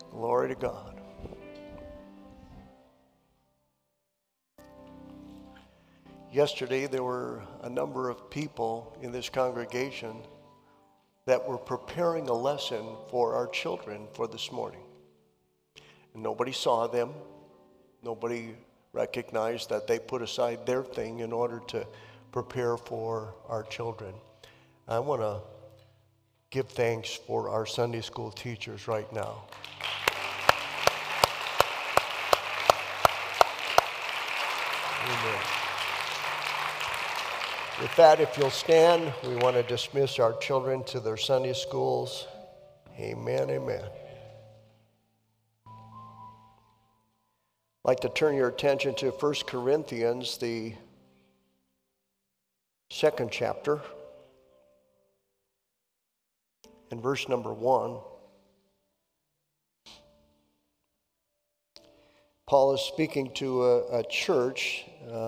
Glory to God. Yesterday, there were a number of people in this congregation that were preparing a lesson for our children for this morning. And nobody saw them. Nobody recognized that they put aside their thing in order to prepare for our children. I want to give thanks for our Sunday school teachers right now. Amen. With that, if you'll stand, we want to dismiss our children to their Sunday schools. Amen, amen. I'd like to turn your attention to 1 Corinthians, the second chapter, and verse number 1. Paul is speaking to a church,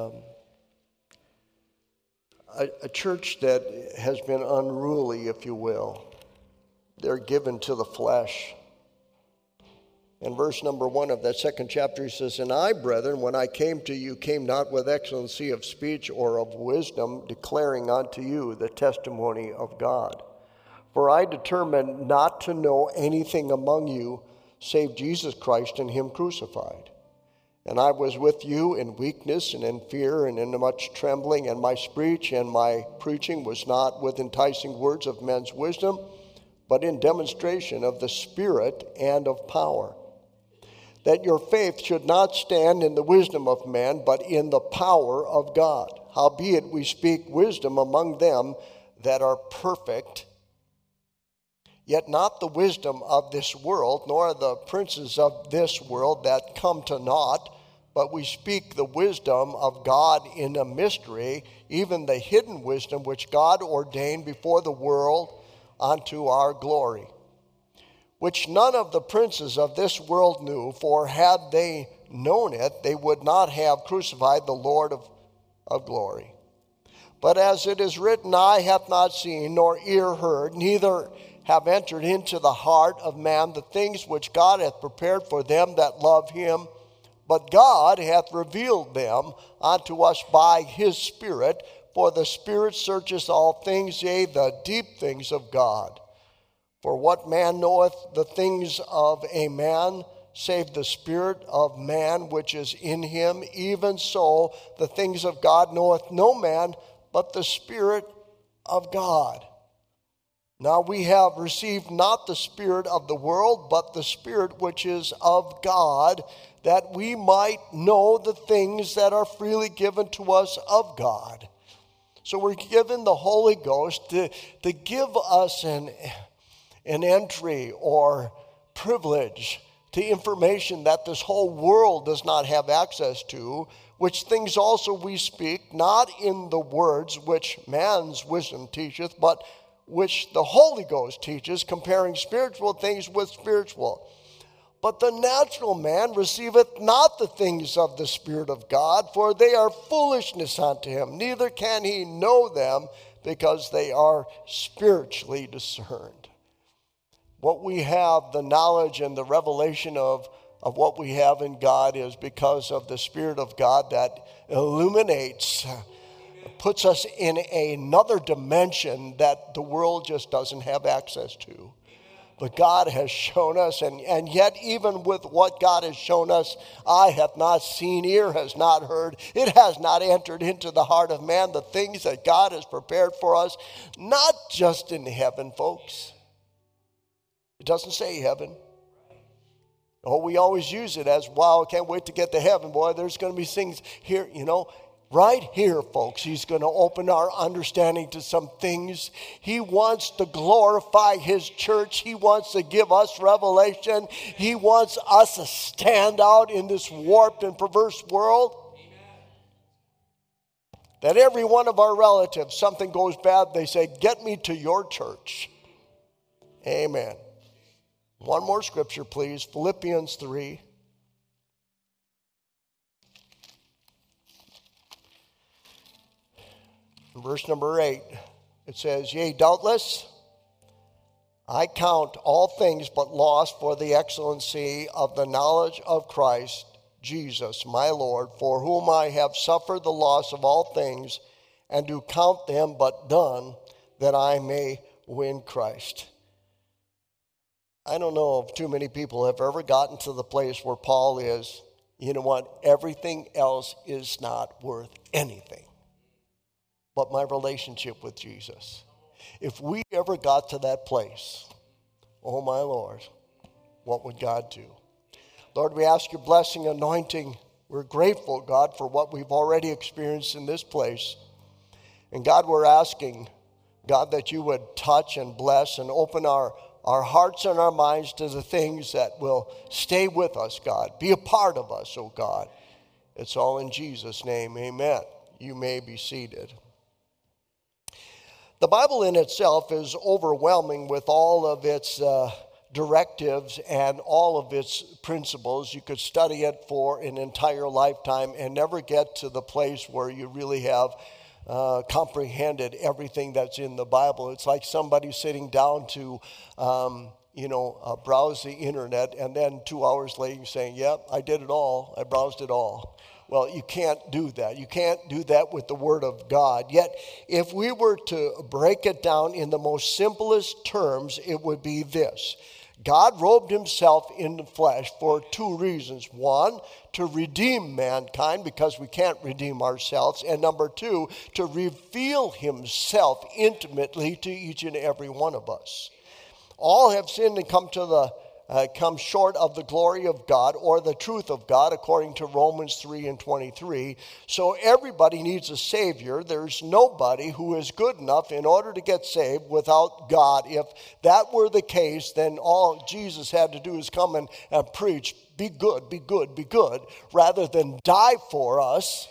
a church that has been unruly, if you will. They're given to the flesh. In verse number 1 of that second chapter, he says, "And I, brethren, when I came to you, came not with excellency of speech or of wisdom, declaring unto you the testimony of God. For I determined not to know anything among you save Jesus Christ and him crucified. And I was with you in weakness and in fear and in much trembling, and my speech and my preaching was not with enticing words of men's wisdom, but in demonstration of the Spirit and of power, that your faith should not stand in the wisdom of man, but in the power of God. Howbeit we speak wisdom among them that are perfect, yet not the wisdom of this world, nor the princes of this world that come to naught, but we speak the wisdom of God in a mystery, even the hidden wisdom which God ordained before the world unto our glory, which none of the princes of this world knew, for had they known it, they would not have crucified the Lord of glory. But as it is written, eye hath not seen, nor ear heard, neither have entered into the heart of man the things which God hath prepared for them that love him. But God hath revealed them unto us by his Spirit, for the Spirit searcheth all things, yea, the deep things of God. For what man knoweth the things of a man, save the spirit of man which is in him? Even so, the things of God knoweth no man, but the Spirit of God. Now we have received not the spirit of the world, but the Spirit which is of God, that we might know the things that are freely given to us of God." So we're given the Holy Ghost to give us an entry or privilege to information that this whole world does not have access to, which things also we speak, not in the words which man's wisdom teacheth, but which the Holy Ghost teaches, comparing spiritual things with spiritual. But the natural man receiveth not the things of the Spirit of God, for they are foolishness unto him, neither can he know them, because they are spiritually discerned. What we have, the knowledge and the revelation of what we have in God, is because of the Spirit of God that illuminates, puts us in another dimension that the world just doesn't have access to. But God has shown us, and yet even with what God has shown us, eye hath not seen, ear has not heard, it has not entered into the heart of man the things that God has prepared for us, not just in heaven, folks. It doesn't say heaven. Oh, we always use it as, wow, can't wait to get to heaven, boy. There's going to be things here, right here, folks. He's going to open our understanding to some things. He wants to glorify his church. He wants to give us revelation. He wants us to stand out in this warped and perverse world. That every one of our relatives, something goes bad, they say, "Get me to your church." Amen. One more scripture, please. Philippians 3. Verse number 8. It says, "Yea, doubtless, I count all things but loss for the excellency of the knowledge of Christ Jesus, my Lord, for whom I have suffered the loss of all things, and do count them but dung, that I may win Christ. I don't know if too many people have ever gotten to the place where Paul is. You know what? Everything else is not worth anything but my relationship with Jesus. If we ever got to that place, oh my Lord, what would God do? Lord, we ask your blessing, anointing. We're grateful, God, for what we've already experienced in this place. And God, we're asking, God, that you would touch and bless and open our hearts and our minds to the things that will stay with us, God. Be a part of us, oh God. It's all in Jesus' name, amen. You may be seated. The Bible in itself is overwhelming with all of its directives and all of its principles. You could study it for an entire lifetime and never get to the place where you really have comprehended everything that's in the Bible. It's like somebody sitting down to, browse the internet, and then 2 hours later saying, yep, I did it all. I browsed it all. Well, you can't do that. You can't do that with the Word of God. Yet, if we were to break it down in the most simplest terms, it would be this. God robed himself in the flesh for two reasons. One, to redeem mankind because we can't redeem ourselves. And number two, to reveal himself intimately to each and every one of us. All have sinned and come short of the glory of God or the truth of God, according to Romans 3:23. So everybody needs a Savior. There's nobody who is good enough in order to get saved without God. If that were the case, then all Jesus had to do is come and preach, be good, be good, be good, rather than die for us.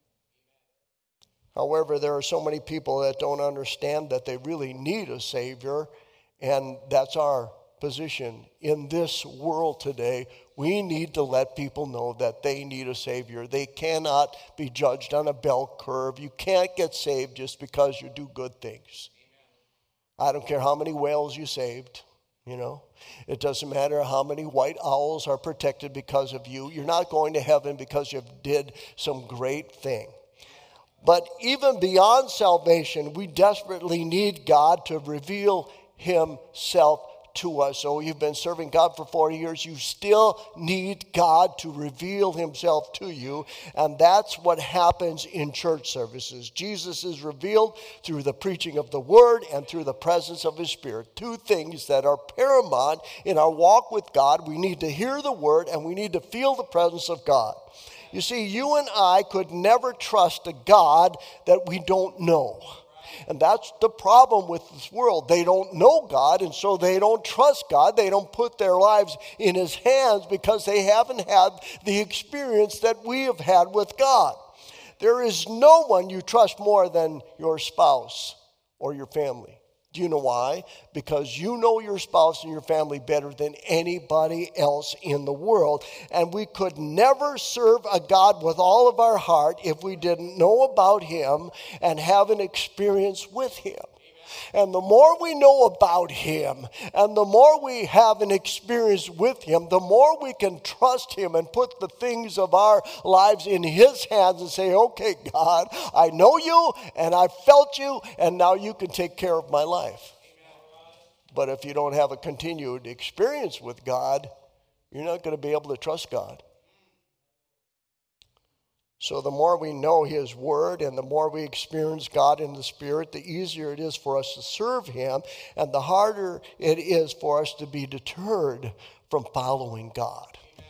However, there are so many people that don't understand that they really need a Savior, and that's our position in this world today. We need to let people know that they need a Savior. They cannot be judged on a bell curve. You can't get saved just because you do good things. I don't care how many whales you saved, It doesn't matter how many white owls are protected because of you. You're not going to heaven because you did some great thing. But even beyond salvation, we desperately need God to reveal himself to us. So you've been serving God for 40 years. You still need God to reveal himself to you. And that's what happens in church services. Jesus is revealed through the preaching of the word and through the presence of his Spirit. Two things that are paramount in our walk with God. We need to hear the word and we need to feel the presence of God. You see, you and I could never trust a God that we don't know. And that's the problem with this world. They don't know God, and so they don't trust God. They don't put their lives in his hands because they haven't had the experience that we have had with God. There is no one you trust more than your spouse or your family. Do you know why? Because you know your spouse and your family better than anybody else in the world. And we could never serve a God with all of our heart if we didn't know about him and have an experience with him. And the more we know about him and the more we have an experience with him, the more we can trust him and put the things of our lives in his hands and say, okay, God, I know you and I felt you and now you can take care of my life. But if you don't have a continued experience with God, you're not going to be able to trust God. So the more we know his word and the more we experience God in the Spirit, the easier it is for us to serve him and the harder it is for us to be deterred from following God.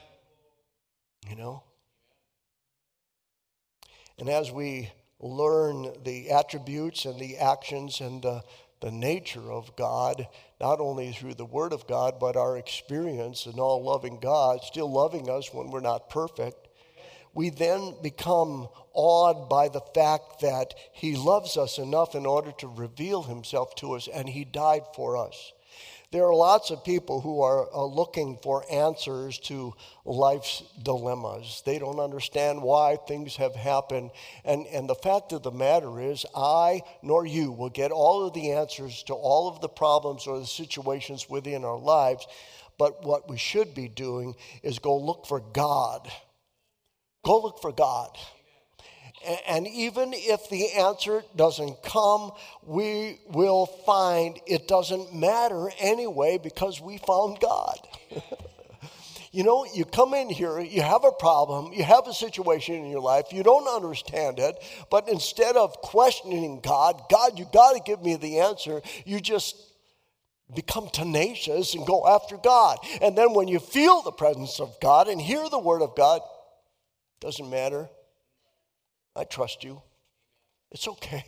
And as we learn the attributes and the actions and the nature of God, not only through the word of God, but our experience in all loving God, still loving us when we're not perfect, we then become awed by the fact that he loves us enough in order to reveal himself to us, and he died for us. There are lots of people who are looking for answers to life's dilemmas. They don't understand why things have happened. And the fact of the matter is, I nor you will get all of the answers to all of the problems or the situations within our lives. But what we should be doing is go look for God. Go look for God. And even if the answer doesn't come, we will find it doesn't matter anyway because we found God. You know, you come in here, you have a problem, you have a situation in your life, you don't understand it, but instead of questioning God, you got to give me the answer, you just become tenacious and go after God. And then when you feel the presence of God and hear the word of God, doesn't matter. I trust you. It's okay.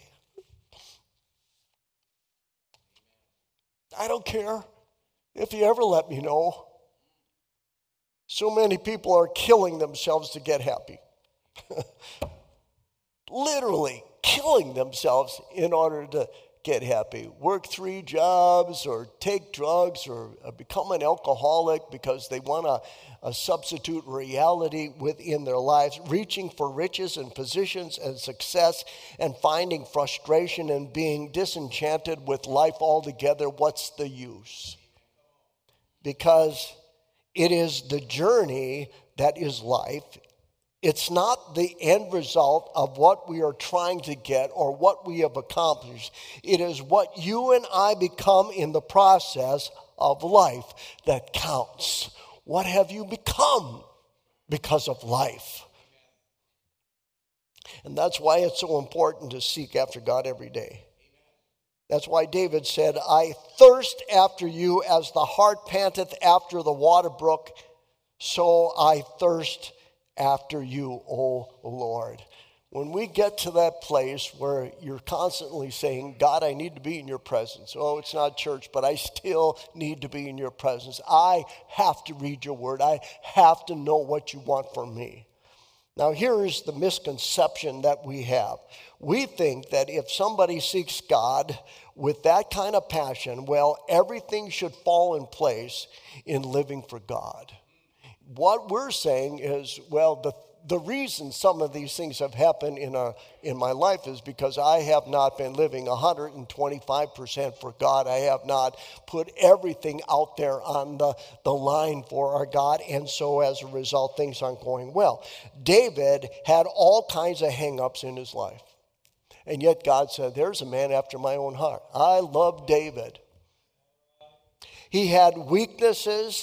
I don't care if you ever let me know. So many people are killing themselves to get happy. Literally killing themselves in order to get happy. Work 3 jobs or take drugs or become an alcoholic because they want a substitute reality within their lives, reaching for riches and positions and success and finding frustration and being disenchanted with life altogether. What's the use? Because it is the journey that is life. It's not the end result of what we are trying to get or what we have accomplished. It is what you and I become in the process of life that counts. What have you become because of life? And that's why it's so important to seek after God every day. That's why David said, I thirst after you as the hart panteth after the water brook, so I thirst after you, O Lord. When we get to that place where you're constantly saying, God, I need to be in your presence. Oh, it's not church, but I still need to be in your presence. I have to read your word. I have to know what you want from me. Now, here is the misconception that we have. We think that if somebody seeks God with that kind of passion, well, everything should fall in place in living for God. What we're saying is, well, the reason some of these things have happened in my life is because I have not been living 125% for God. I have not put everything out there on the line for our God, and so as a result, things aren't going well. David had all kinds of hang-ups in his life, and yet God said, there's a man after my own heart. I love David. He had weaknesses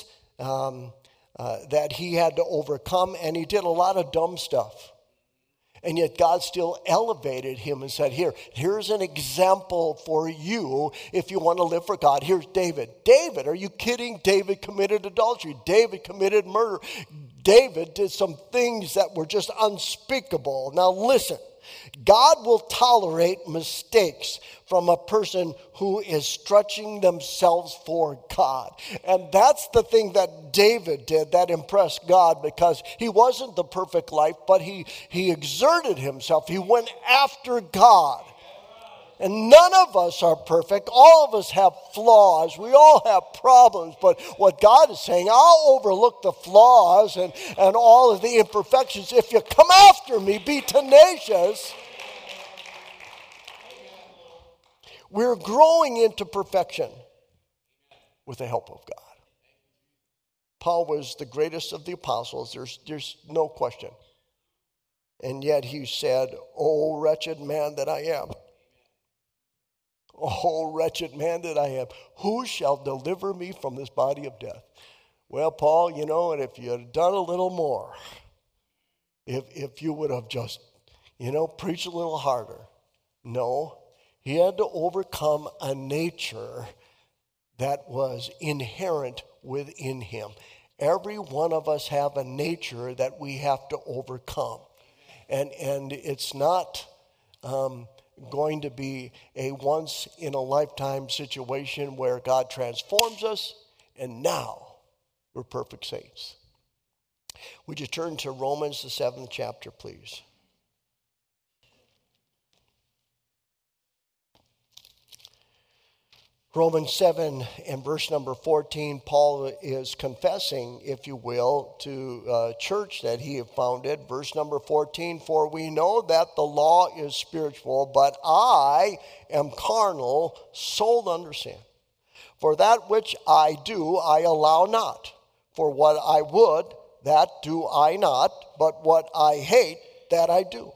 that he had to overcome, and he did a lot of dumb stuff. And yet God still elevated him and said, here's an example for you if you want to live for God. Here's David. David, are you kidding? David committed adultery. David committed murder. David did some things that were just unspeakable. Now listen, God will tolerate mistakes from a person who is stretching themselves for God. And that's the thing that David did that impressed God, because he wasn't the perfect life, but he exerted himself. He went after God. And none of us are perfect. All of us have flaws. We all have problems. But what God is saying, I'll overlook the flaws and all of the imperfections. If you come after me, be tenacious. We're growing into perfection with the help of God. Paul was the greatest of the apostles. There's no question. And yet he said, "Oh, wretched man that I am. Oh, wretched man that I am, who shall deliver me from this body of death?" Well, Paul, and if you had done a little more, if you would have just, preached a little harder. No, he had to overcome a nature that was inherent within him. Every one of us have a nature that we have to overcome. And it's not going to be a once-in-a-lifetime situation where God transforms us and now we're perfect saints. Would you turn to Romans, the 7th chapter, please? Romans 7 and verse number 14, Paul is confessing, if you will, to a church that he had founded. Verse number 14, for we know that the law is spiritual, but I am carnal, sold under sin. For that which I do, I allow not. For what I would, that do I not, but what I hate, that I do.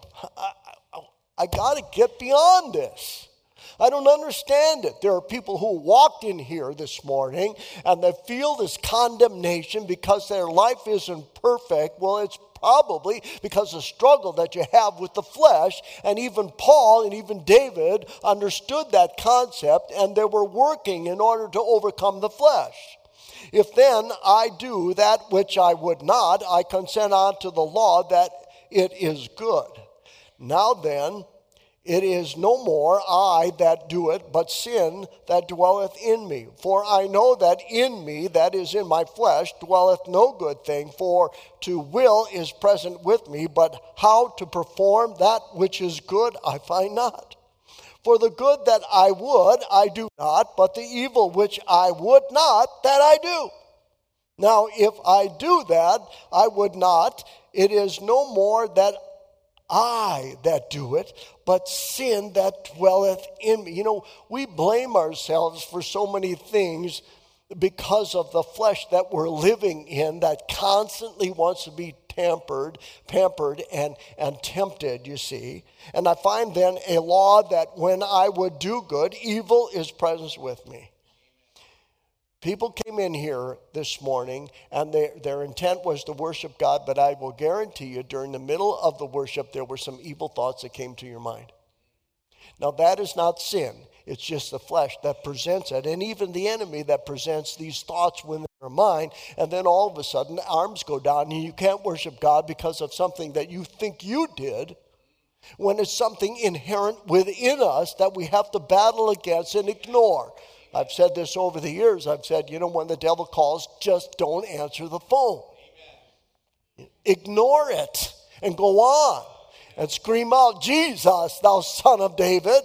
I got to get beyond this. I don't understand it. There are people who walked in here this morning and they feel this condemnation because their life isn't perfect. Well, it's probably because of the struggle that you have with the flesh. And even Paul and even David understood that concept, and they were working in order to overcome the flesh. If then I do that which I would not, I consent unto the law that it is good. Now then, it is no more I that do it, but sin that dwelleth in me. For I know that in me, that is in my flesh, dwelleth no good thing. For to will is present with me, but how to perform that which is good I find not. For the good that I would, I do not, but the evil which I would not, that I do. Now if I do that, I would not, it is no more that I that do it, but sin that dwelleth in me. You know, we blame ourselves for so many things because of the flesh that we're living in that constantly wants to be pampered and tempted, you see. And I find then a law that when I would do good, evil is present with me. People came in here this morning and their intent was to worship God, but I will guarantee you during the middle of the worship there were some evil thoughts that came to your mind. Now that is not sin. It's just the flesh that presents it, and even the enemy that presents these thoughts within your mind, and then all of a sudden arms go down and you can't worship God because of something that you think you did, when it's something inherent within us that we have to battle against and ignore. I've said this over the years. I've said, when the devil calls, just don't answer the phone. Amen. Ignore it and go on and scream out, Jesus, thou son of David.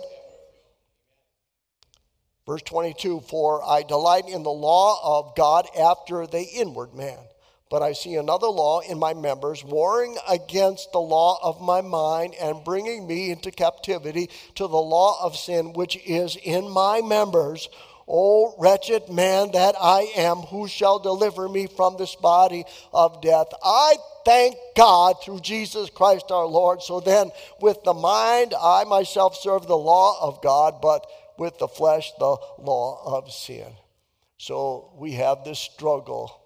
Verse 22, for I delight in the law of God after the inward man. But I see another law in my members, warring against the law of my mind and bringing me into captivity to the law of sin which is in my members. O wretched man that I am, who shall deliver me from this body of death? I thank God through Jesus Christ our Lord. So then, with the mind, I myself serve the law of God, but with the flesh, the law of sin. So we have this struggle.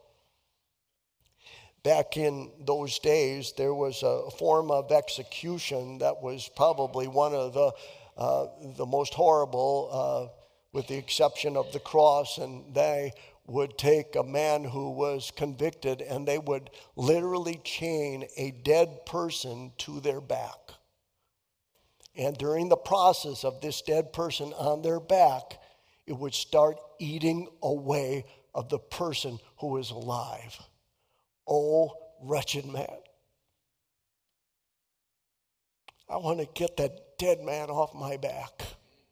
Back in those days, there was a form of execution that was probably one of the most horrible, with the exception of the cross, and they would take a man who was convicted and they would literally chain a dead person to their back. And during the process of this dead person on their back, it would start eating away of the person who is alive. Oh, wretched man. I want to get that dead man off my back.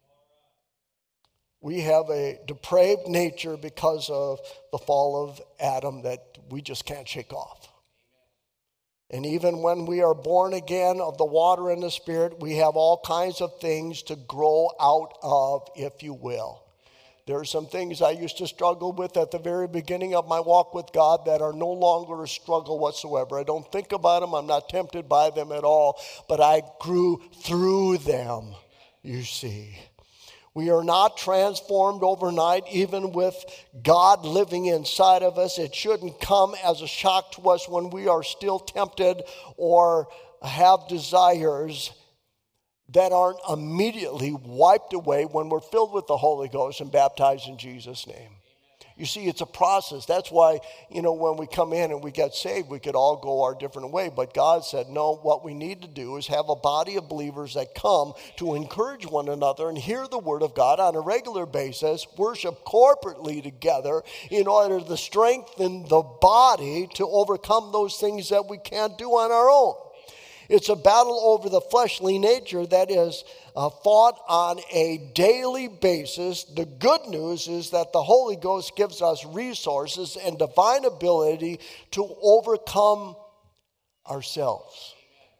We have a depraved nature because of the fall of Adam that we just can't shake off. And even when we are born again of the water and the Spirit, we have all kinds of things to grow out of, if you will. There are some things I used to struggle with at the very beginning of my walk with God that are no longer a struggle whatsoever. I don't think about them. I'm not tempted by them at all. But I grew through them, you see. We are not transformed overnight, even with God living inside of us. It shouldn't come as a shock to us when we are still tempted or have desires that aren't immediately wiped away when we're filled with the Holy Ghost and baptized in Jesus' name. You see, it's a process. That's why, when we come in and we get saved, we could all go our different way. But God said, no, what we need to do is have a body of believers that come to encourage one another and hear the word of God on a regular basis, worship corporately together in order to strengthen the body to overcome those things that we can't do on our own. It's a battle over the fleshly nature that is fought on a daily basis. The good news is that the Holy Ghost gives us resources and divine ability to overcome ourselves.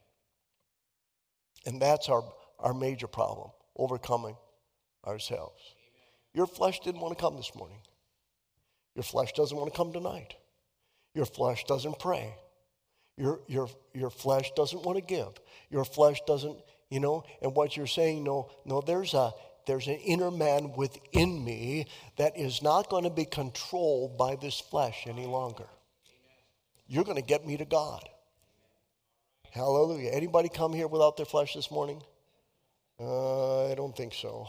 And that's our major problem, overcoming ourselves. Your flesh didn't want to come this morning. Your flesh doesn't want to come tonight. Your flesh doesn't pray. Your flesh doesn't want to give. Your flesh doesn't, and what you're saying, no, there's an inner man within me that is not going to be controlled by this flesh any longer. You're going to get me to God. Hallelujah. Anybody come here without their flesh this morning? I don't think so.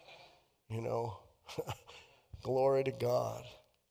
Glory to God.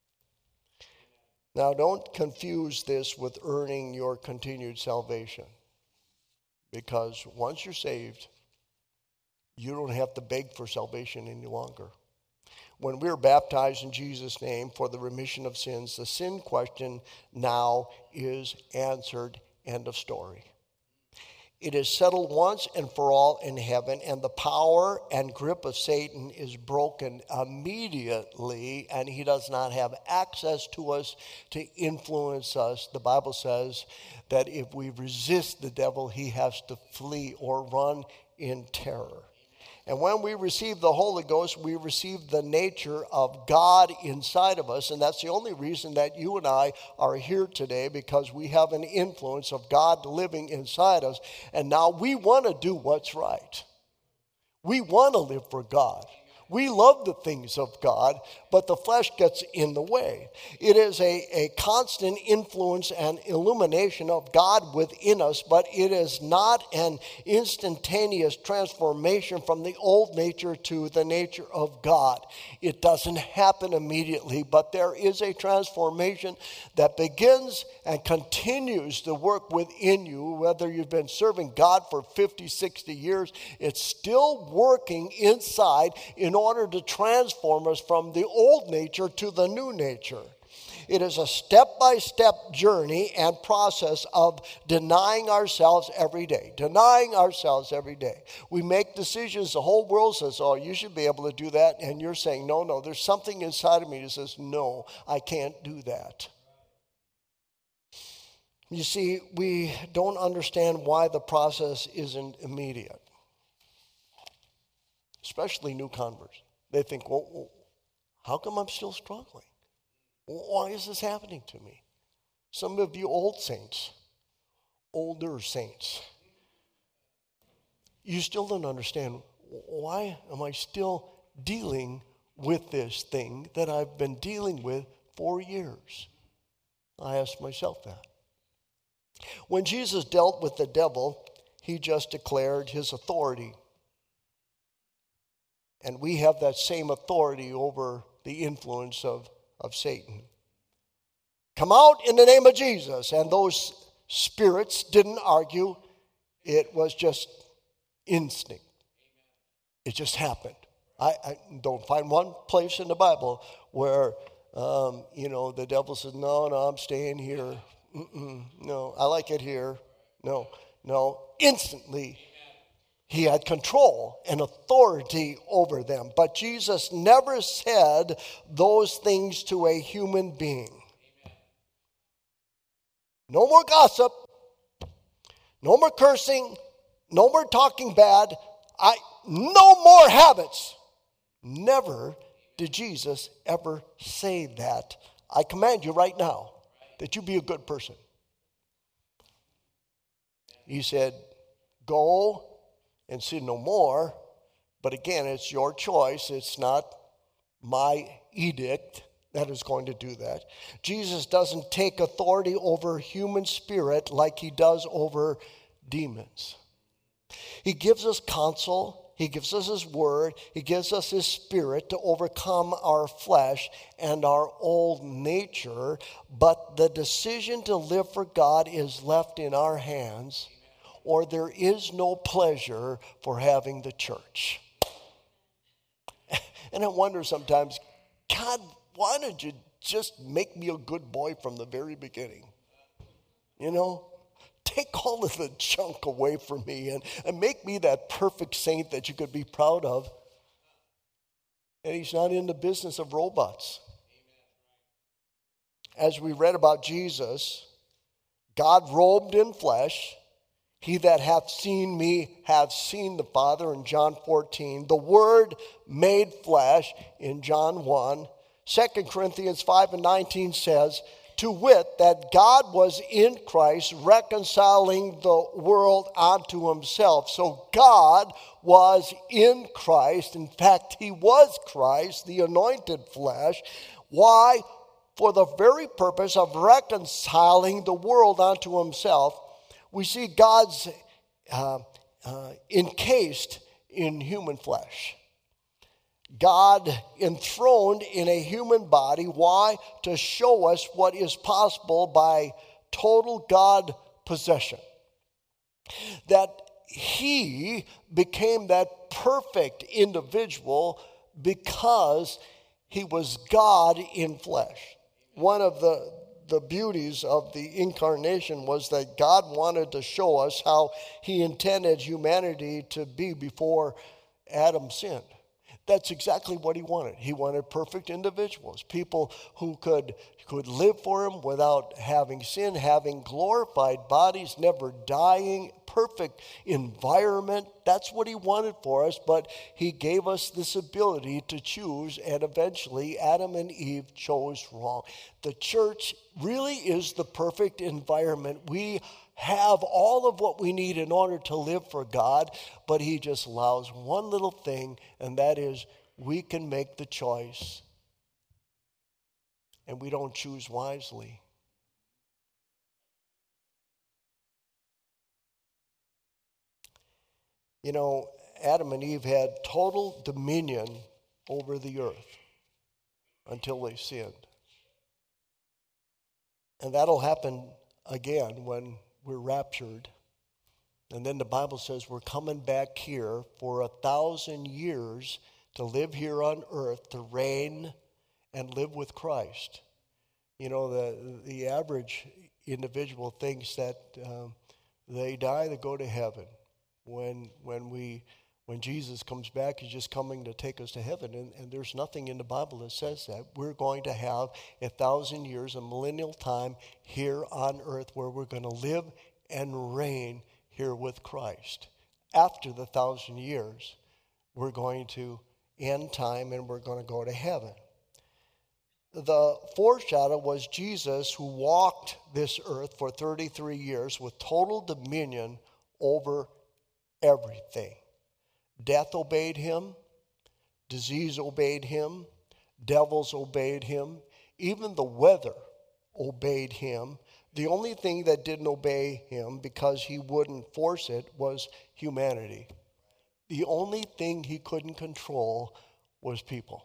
Now, don't confuse this with earning your continued salvation. Because once you're saved, you don't have to beg for salvation any longer. When we are baptized in Jesus' name for the remission of sins, the sin question now is answered. End of story. It is settled once and for all in heaven, and the power and grip of Satan is broken immediately, and he does not have access to us to influence us. The Bible says that if we resist the devil, he has to flee or run in terror. And when we receive the Holy Ghost, we receive the nature of God inside of us. And that's the only reason that you and I are here today, because we have an influence of God living inside us. And now we want to do what's right. We want to live for God. We love the things of God, but the flesh gets in the way. It is a constant influence and illumination of God within us, but it is not an instantaneous transformation from the old nature to the nature of God. It doesn't happen immediately, but there is a transformation that begins and continues to work within you. Whether you've been serving God for 50, 60 years, it's still working inside in order to transform us from the old nature to the new nature. It is a step-by-step journey and process of denying ourselves every day. Denying ourselves every day. We make decisions. The whole world says, oh, you should be able to do that. And you're saying, no, there's something inside of me that says, no, I can't do that. You see, we don't understand why the process isn't immediate. Especially new converts. They think, well, how come I'm still struggling? Why is this happening to me? Some of you old saints, older saints, you still don't understand, why am I still dealing with this thing that I've been dealing with for years? I ask myself that. When Jesus dealt with the devil, he just declared his authority. And we have that same authority over the influence of Satan. Come out in the name of Jesus. And those spirits didn't argue. It was just instinct. It just happened. I don't find one place in the Bible where, the devil says, no, I'm staying here. No, I like it here. No. Instantly, he had control and authority over them. But Jesus never said those things to a human being. No more gossip. No more cursing. No more talking bad. No more habits. Never did Jesus ever say that. I command you right now that you be a good person. He said, go and sin no more. But again, it's your choice. It's not my edict that is going to do that. Jesus doesn't take authority over human spirit like he does over demons. He gives us counsel. He gives us his word. He gives us his spirit to overcome our flesh and our old nature. But the decision to live for God is left in our hands, or there is no pleasure for having the church. And I wonder sometimes, God, why did you just make me a good boy from the very beginning? take all of the junk away from me and make me that perfect saint that you could be proud of. And he's not in the business of robots. As we read about Jesus, God robed in flesh. He that hath seen me hath seen the Father in John 14. The Word made flesh in John 1. 2 Corinthians 5:19 says, to wit, that God was in Christ reconciling the world unto himself. So God was in Christ. In fact, he was Christ, the anointed flesh. Why? For the very purpose of reconciling the world unto himself. We see God's encased in human flesh. God enthroned in a human body. Why? To show us what is possible by total God possession. That he became that perfect individual because he was God in flesh. One of the beauties of the incarnation was that God wanted to show us how he intended humanity to be before Adam sinned. That's exactly what he wanted. He wanted perfect individuals, people who could live for him without having sin, having glorified bodies, never dying, perfect environment. That's what he wanted for us, but he gave us this ability to choose, and eventually Adam and Eve chose wrong. The church really is the perfect environment. We have all of what we need in order to live for God, but he just allows one little thing, and that is we can make the choice, and we don't choose wisely. You know, Adam and Eve had total dominion over the earth until they sinned. And that'll happen again when we're raptured. And then the Bible says we're coming back here for 1,000 years to live here on earth, to reign and live with Christ. You know, the average individual thinks that they die, they go to heaven. When Jesus comes back, he's just coming to take us to heaven. And there's nothing in the Bible that says that. We're going to have 1,000 years, a millennial time here on earth where we're going to live and reign here with Christ. After the 1,000 years, we're going to end time and we're going to go to heaven. The foreshadow was Jesus, who walked this earth for 33 years with total dominion over everything. Death obeyed him. Disease obeyed him. Devils obeyed him. Even the weather obeyed him. The only thing that didn't obey him, because he wouldn't force it, was humanity. The only thing he couldn't control was people.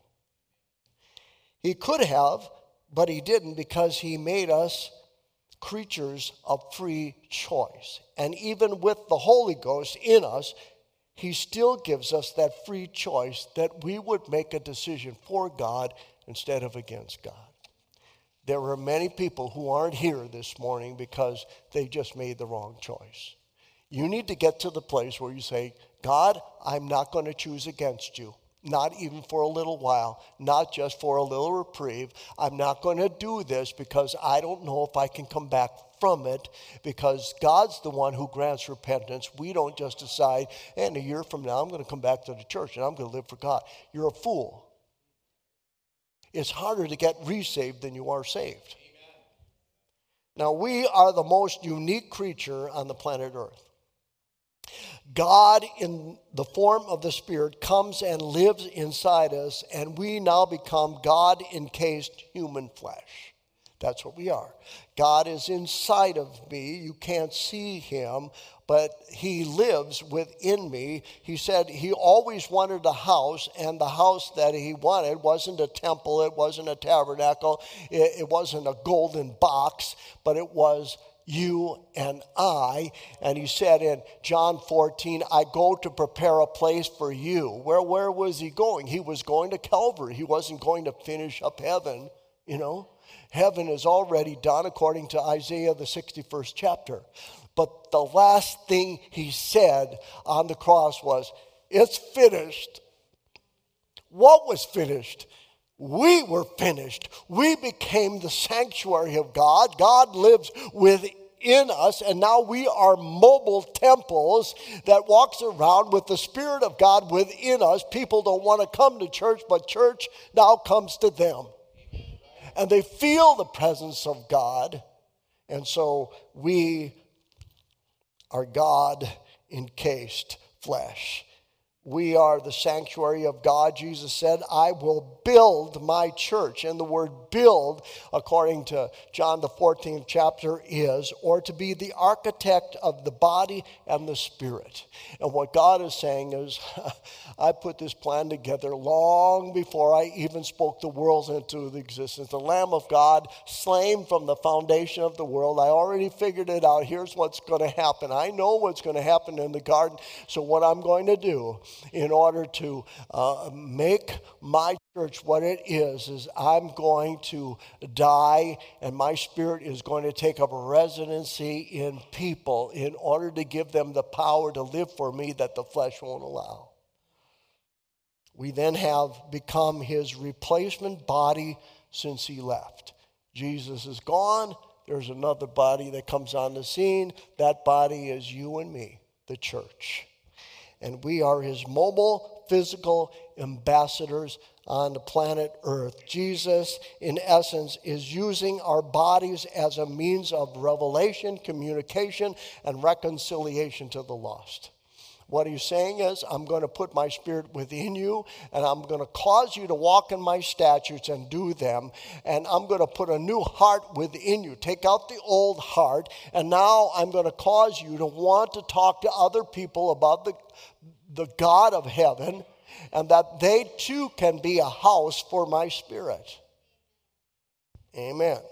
He could have, but he didn't, because he made us creatures of free choice. And even with the Holy Ghost in us, he still gives us that free choice that we would make a decision for God instead of against God. There are many people who aren't here this morning because they just made the wrong choice. You need to get to the place where you say, God, I'm not going to choose against you. Not even for a little while, not just for a little reprieve. I'm not going to do this because I don't know if I can come back from it, because God's the one who grants repentance. We don't just decide, and a year from now I'm going to come back to the church and I'm going to live for God. You're a fool. It's harder to get resaved than you are saved. Amen. Now, we are the most unique creature on the planet Earth. God, in the form of the Spirit, comes and lives inside us, and we now become God-encased human flesh. That's what we are. God is inside of me. You can't see him, but he lives within me. He said he always wanted a house, and the house that he wanted wasn't a temple, it wasn't a tabernacle, it wasn't a golden box, but it was you and I. And he said in John 14, I go to prepare a place for you. Where was he going? He was going to Calvary. He wasn't going to finish up heaven, you know. Heaven is already done according to Isaiah, the 61st chapter. But the last thing he said on the cross was, "It's finished." What was finished? We were finished. We became the sanctuary of God. God lives within us, and now we are mobile temples that walks around with the Spirit of God within us. People don't want to come to church, but church now comes to them. And they feel the presence of God. And so we are God encased flesh. We are the sanctuary of God. Jesus said, "I will build my church." And the word build, according to John the 14th chapter, is, or to be the architect of the body and the spirit. And what God is saying is, I put this plan together long before I even spoke the world into existence. The Lamb of God, slain from the foundation of the world. I already figured it out. Here's what's going to happen. I know what's going to happen in the garden. So what I'm going to do in order to make my church what it is I'm going to die, and my spirit is going to take up residency in people in order to give them the power to live for me that the flesh won't allow. We then have become his replacement body since he left. Jesus is gone. There's another body that comes on the scene. That body is you and me, the church. And we are his mobile, physical ambassadors on the planet Earth. Jesus, in essence, is using our bodies as a means of revelation, communication, and reconciliation to the lost. What he's saying is, I'm going to put my spirit within you, and I'm going to cause you to walk in my statutes and do them, and I'm going to put a new heart within you. Take out the old heart, and now I'm going to cause you to want to talk to other people about the God of heaven, and that they too can be a house for my spirit. Amen.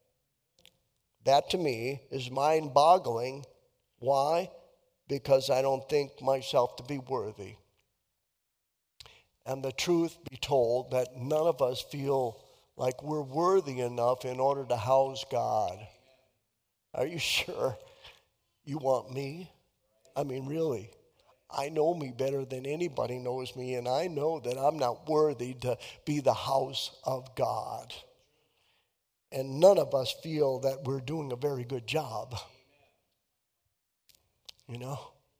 That to me is mind-boggling. Why? Because I don't think myself to be worthy. And the truth be told, that none of us feel like we're worthy enough in order to house God. Are you sure you want me? I mean, really. I know me better than anybody knows me, and I know that I'm not worthy to be the house of God. And none of us feel that we're doing a very good job. You know?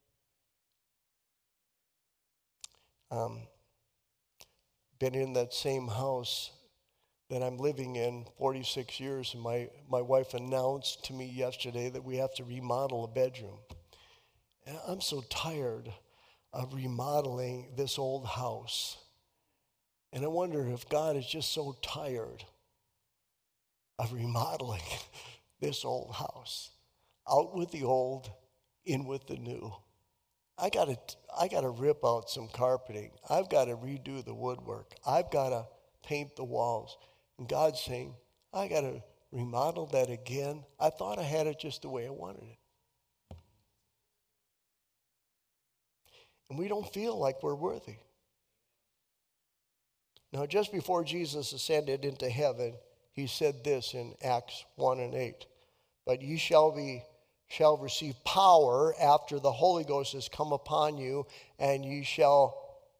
Been in that same house that I'm living in 46 years, and my wife announced to me yesterday that we have to remodel a bedroom. And I'm so tired of remodeling this old house. And I wonder if God is just so tired of remodeling this old house. Out with the old, in with the new. I gotta rip out some carpeting. I've got to redo the woodwork. I've got to paint the walls. And God's saying, I got to remodel that again. I thought I had it just the way I wanted it. And we don't feel like we're worthy. Now, just before Jesus ascended into heaven, he said this in Acts 1:8. But ye shall receive power after the Holy Ghost has come upon you, and ye shall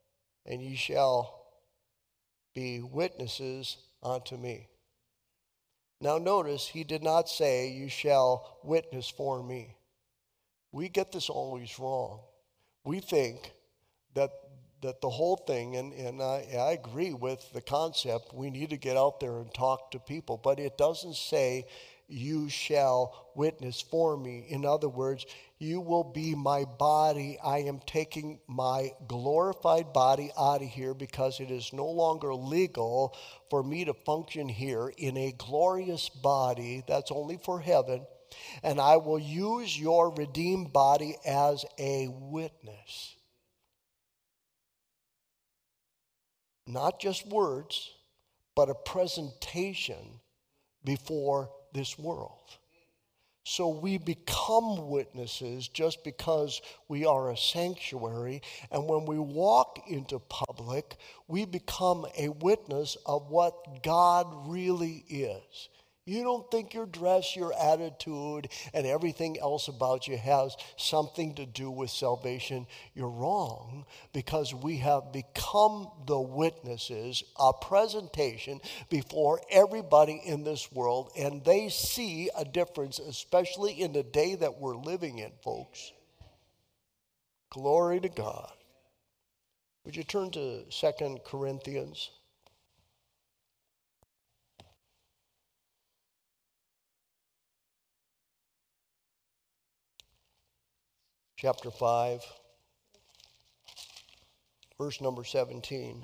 be witnesses unto me. Now notice, he did not say, you shall witness for me. We get this always wrong. We think that the whole thing, and I agree with the concept, we need to get out there and talk to people, but it doesn't say, you shall witness for me. In other words, you will be my body. I am taking my glorified body out of here because it is no longer legal for me to function here in a glorious body that's only for heaven. And I will use your redeemed body as a witness. Not just words, but a presentation before this world. So we become witnesses just because we are a sanctuary. And when we walk into public, we become a witness of what God really is. You don't think your dress, your attitude, and everything else about you has something to do with salvation. You're wrong, because we have become the witnesses, a presentation before everybody in this world, and they see a difference, especially in the day that we're living in, folks. Glory to God. Would you turn to 2 Corinthians? Chapter 5, verse number 17.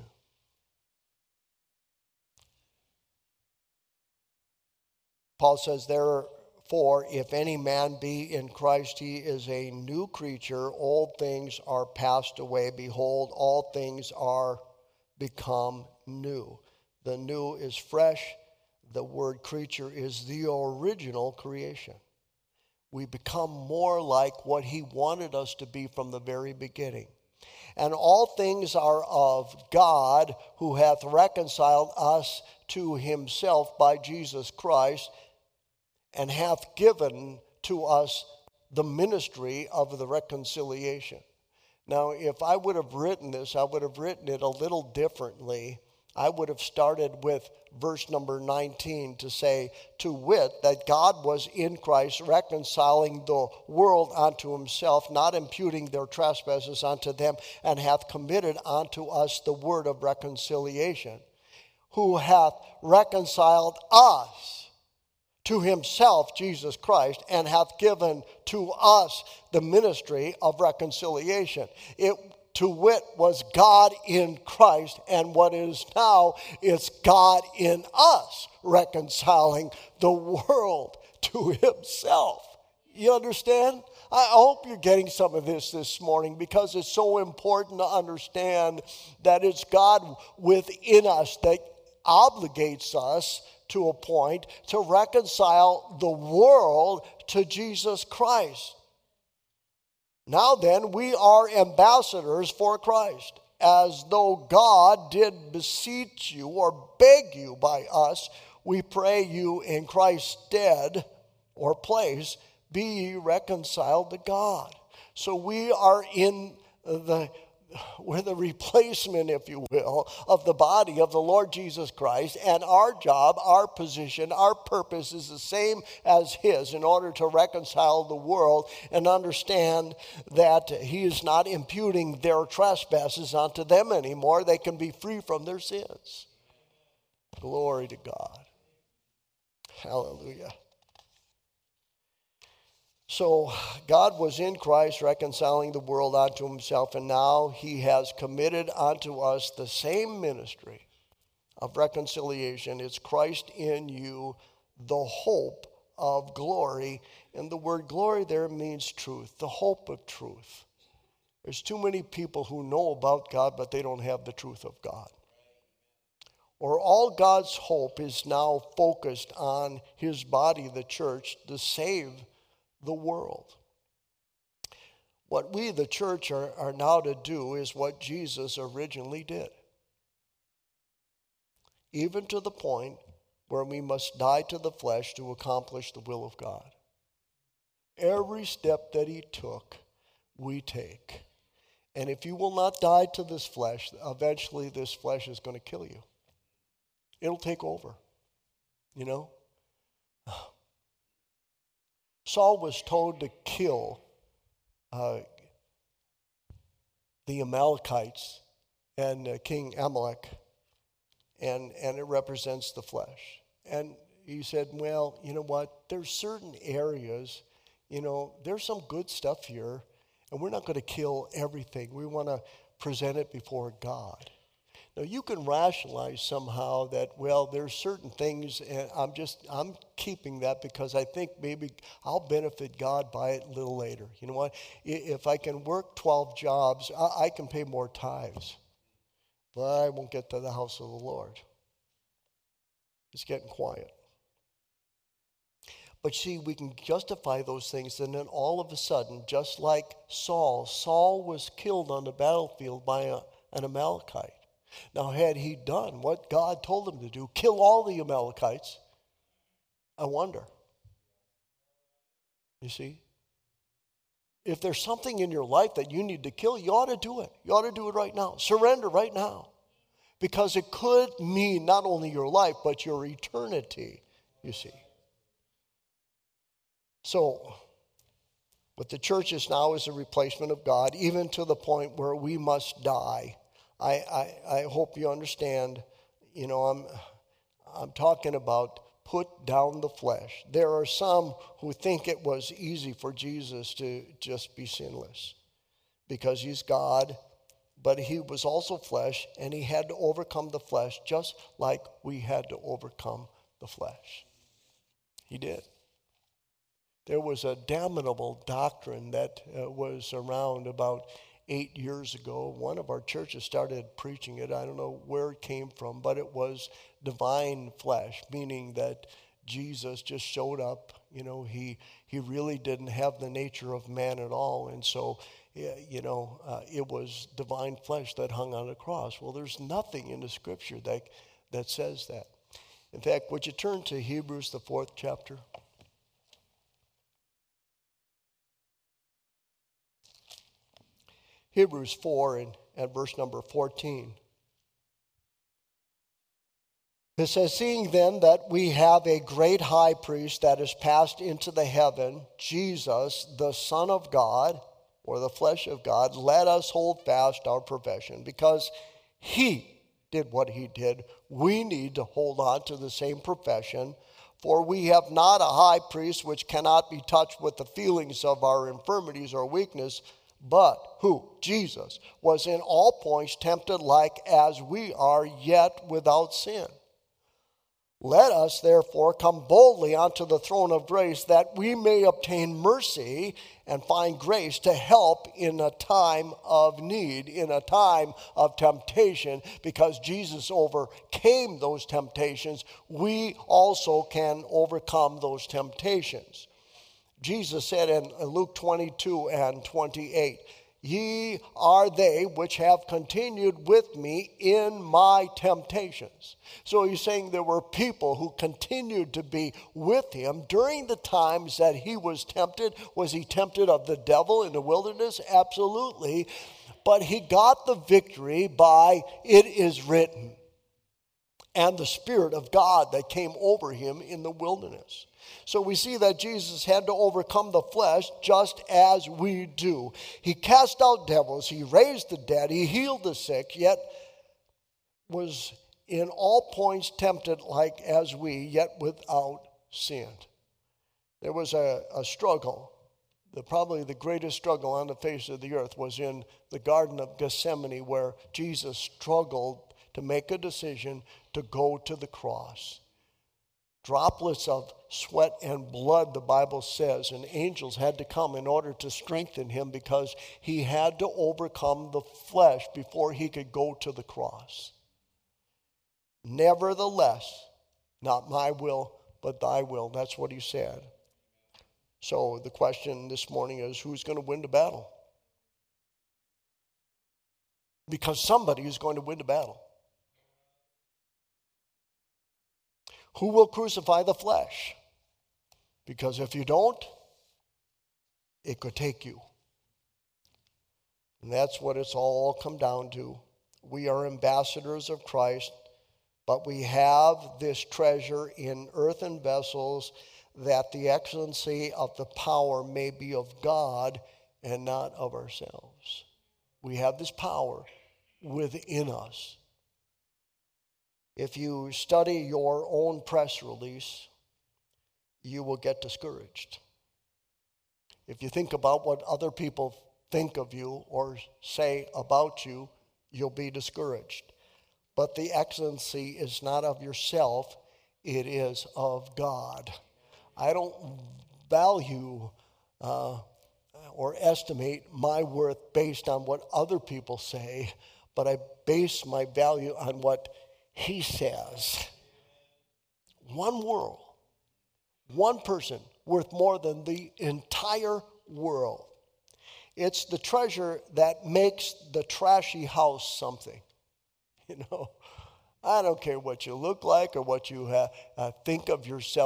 Paul says, therefore, if any man be in Christ, he is a new creature. Old things are passed away. Behold, all things are become new. The new is fresh. The word creature is the original creation. We become more like what he wanted us to be from the very beginning. And all things are of God, who hath reconciled us to himself by Jesus Christ, and hath given to us the ministry of the reconciliation. Now, if I would have written this, I would have written it a little differently. I would have started with verse number 19 to say, to wit, that God was in Christ reconciling the world unto himself, not imputing their trespasses unto them, and hath committed unto us the word of reconciliation, who hath reconciled us to himself, Jesus Christ, and hath given to us the ministry of reconciliation. It, to wit, was God in Christ, and what is now is God in us, reconciling the world to himself. You understand? I hope you're getting some of this morning, because it's so important to understand that it's God within us that obligates us to a point to reconcile the world to Jesus Christ. Now then, we are ambassadors for Christ, as though God did beseech you or beg you by us. We pray you in Christ's stead or place, be ye reconciled to God. So we are we're the replacement, if you will, of the body of the Lord Jesus Christ, and our job, our position, our purpose is the same as his, in order to reconcile the world and understand that he is not imputing their trespasses onto them anymore. They can be free from their sins. Glory to God. Hallelujah. So God was in Christ reconciling the world unto himself, and now he has committed unto us the same ministry of reconciliation. It's Christ in you, the hope of glory. And the word glory there means truth, the hope of truth. There's too many people who know about God, but they don't have the truth of God. Or all God's hope is now focused on his body, the church, to save the world. What we, the church, are now to do is what Jesus originally did. Even to the point where we must die to the flesh to accomplish the will of God. Every step that he took, we take. And if you will not die to this flesh, eventually this flesh is going to kill you. It'll take over, you know. Saul was told to kill the Amalekites and King Amalek, and it represents the flesh. And he said, well, you know what, there's certain areas, you know, there's some good stuff here, and we're not going to kill everything. We want to present it before God. Now, you can rationalize somehow that, well, there's certain things, and I'm keeping that because I think maybe I'll benefit God by it a little later. You know what? If I can work 12 jobs, I can pay more tithes. But I won't get to the house of the Lord. It's getting quiet. But see, we can justify those things, and then all of a sudden, just like Saul was killed on the battlefield by an Amalekite. Now, had he done what God told him to do, kill all the Amalekites, I wonder. You see? If there's something in your life that you need to kill, you ought to do it. You ought to do it right now. Surrender right now. Because it could mean not only your life, but your eternity, you see. So, what the church is now is a replacement of God, even to the point where we must die. I hope you understand, I'm talking about put down the flesh. There are some who think it was easy for Jesus to just be sinless because he's God, but he was also flesh, and he had to overcome the flesh just like we had to overcome the flesh. He did. There was a damnable doctrine that was around about 8 years ago. One of our churches started preaching it. I don't know where it came from, but it was divine flesh, meaning that Jesus just showed up. He really didn't have the nature of man at all. And so, it was divine flesh that hung on the cross. Well, there's nothing in the scripture that says that. In fact, would you turn to Hebrews, the 4th chapter? Hebrews 4 and verse number 14. It says, seeing then that we have a great high priest that is passed into the heaven, Jesus, the Son of God, or the flesh of God, let us hold fast our profession. Because he did what he did, we need to hold on to the same profession. For we have not a high priest which cannot be touched with the feelings of our infirmities or weakness, but who? Jesus was in all points tempted like as we are, yet without sin. Let us therefore come boldly unto the throne of grace, that we may obtain mercy and find grace to help in a time of need, in a time of temptation. Because Jesus overcame those temptations, we also can overcome those temptations. Jesus said in Luke 22 and 28, ye are they which have continued with me in my temptations. So he's saying there were people who continued to be with him during the times that he was tempted. Was he tempted of the devil in the wilderness? Absolutely. But he got the victory by it is written, and the Spirit of God that came over him in the wilderness. So we see that Jesus had to overcome the flesh just as we do. He cast out devils, he raised the dead, he healed the sick, yet was in all points tempted like as we, yet without sin. There was a struggle. Probably the greatest struggle on the face of the earth was in the Garden of Gethsemane, where Jesus struggled to make a decision to go to the cross. Droplets of sweat and blood, the Bible says, and angels had to come in order to strengthen him, because he had to overcome the flesh before he could go to the cross. Nevertheless, not my will, but thy will. That's what he said. So the question this morning is, who's going to win the battle? Because somebody is going to win the battle. Who will crucify the flesh? Because if you don't, it could take you. And that's what it's all come down to. We are ambassadors of Christ, but we have this treasure in earthen vessels, that the excellency of the power may be of God and not of ourselves. We have this power within us. If you study your own press release, you will get discouraged. If you think about what other people think of you or say about you, you'll be discouraged. But the excellency is not of yourself, it is of God. I don't value or estimate my worth based on what other people say, but I base my value on what he says. One world, one person worth more than the entire world. It's the treasure that makes the trashy house something. I don't care what you look like or what you think of yourself.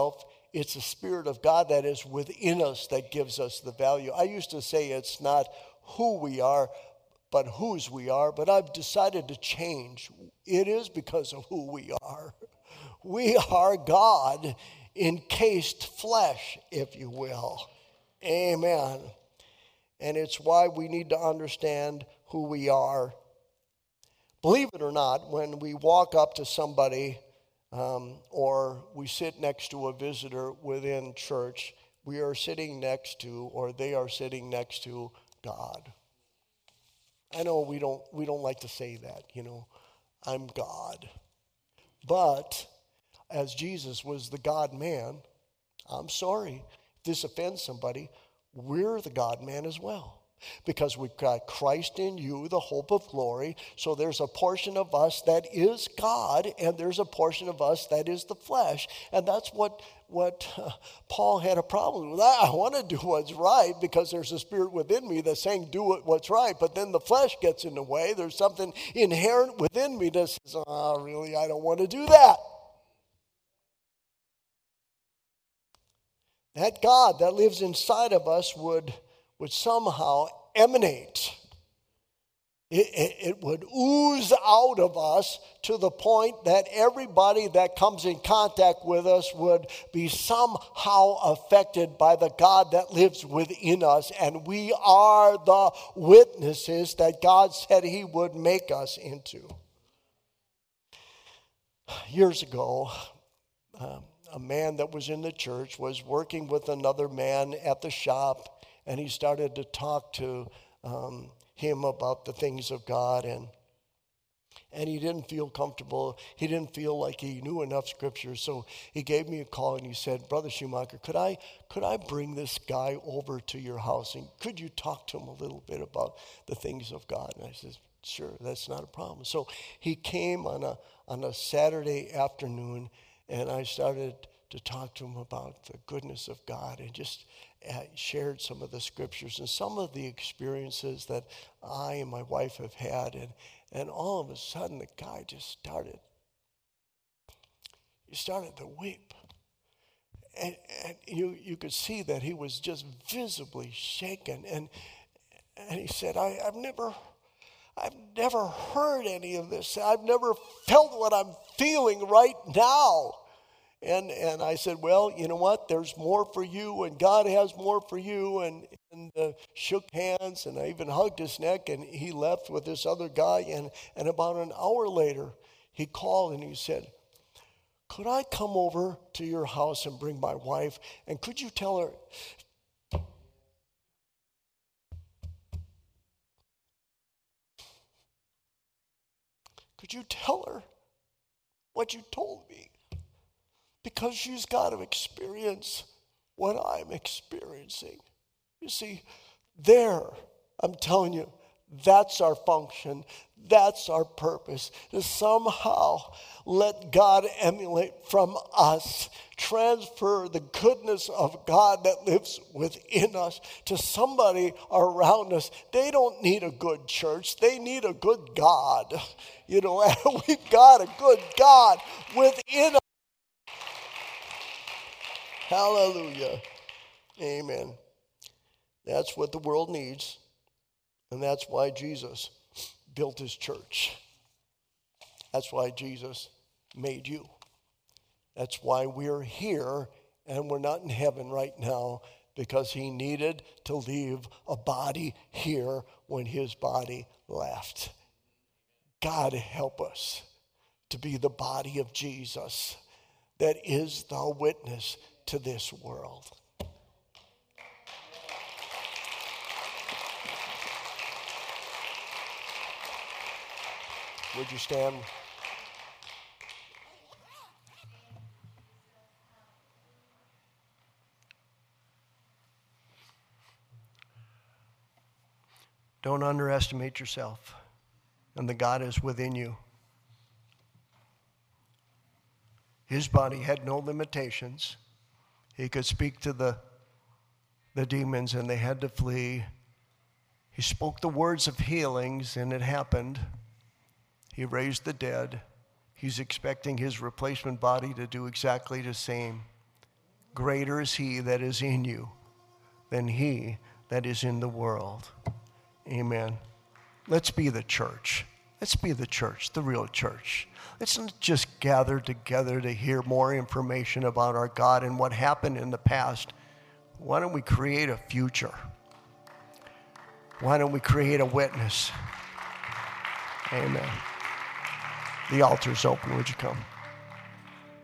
it's the Spirit of God that is within us that gives us the value. I used to say it's not who we are, but whose we are, but I've decided to change. It is because of who we are. We are God encased flesh, if you will. Amen. And it's why we need to understand who we are. Believe it or not, when we walk up to somebody or we sit next to a visitor within church, we are sitting next to, or they are sitting next to, God. I know we don't like to say that, I'm God. But as Jesus was the God-man, I'm sorry if this offends somebody, we're the God-man as well. Because we've got Christ in you, the hope of glory. So there's a portion of us that is God, and there's a portion of us that is the flesh. And that's what Paul had a problem with. I want to do what's right because there's a spirit within me that's saying do what's right. But then the flesh gets in the way. There's something inherent within me that says, really, I don't want to do that. That God that lives inside of us would somehow emanate. It would ooze out of us to the point that everybody that comes in contact with us would be somehow affected by the God that lives within us. And we are the witnesses that God said he would make us into. Years ago, a man that was in the church was working with another man at the shop. And he started to talk to him about the things of God. And he didn't feel comfortable. He didn't feel like he knew enough scripture. So he gave me a call and he said, Brother Schumacher, could I bring this guy over to your house? And could you talk to him a little bit about the things of God? And I said, sure, that's not a problem. So he came on a Saturday afternoon, and I started to talk to him about the goodness of God and just shared some of the scriptures and some of the experiences that I and my wife have had. And all of a sudden, the guy just started to weep. And you could see that he was just visibly shaken. And he said, I've never heard any of this. I've never felt what I'm feeling right now. And I said, well, you know what? There's more for you, and God has more for you. And shook hands, and I even hugged his neck, and he left with this other guy. And about an hour later, he called and he said, could I come over to your house and bring my wife? And could you tell her? Could you tell her what you told me? Because she's got to experience what I'm experiencing. You see, I'm telling you, that's our function. That's our purpose, to somehow let God emulate from us, transfer the goodness of God that lives within us to somebody around us. They don't need a good church. They need a good God. And we've got a good God within us. Hallelujah. Amen. That's what the world needs. And that's why Jesus built his church. That's why Jesus made you. That's why we're here and we're not in heaven right now, because he needed to leave a body here when his body left. God help us to be the body of Jesus that is the witness to this world. Would you stand? Don't underestimate yourself and the God is within you. His body had no limitations. He could speak to the demons and they had to flee. He spoke the words of healings and it happened. He raised the dead. He's expecting his replacement body to do exactly the same. Greater is he that is in you than he that is in the world. Amen. Let's be the church. Let's be the church, the real church. Let's not just gather together to hear more information about our God and what happened in the past. Why don't we create a future? Why don't we create a witness? Amen. The altar's open. Would you come?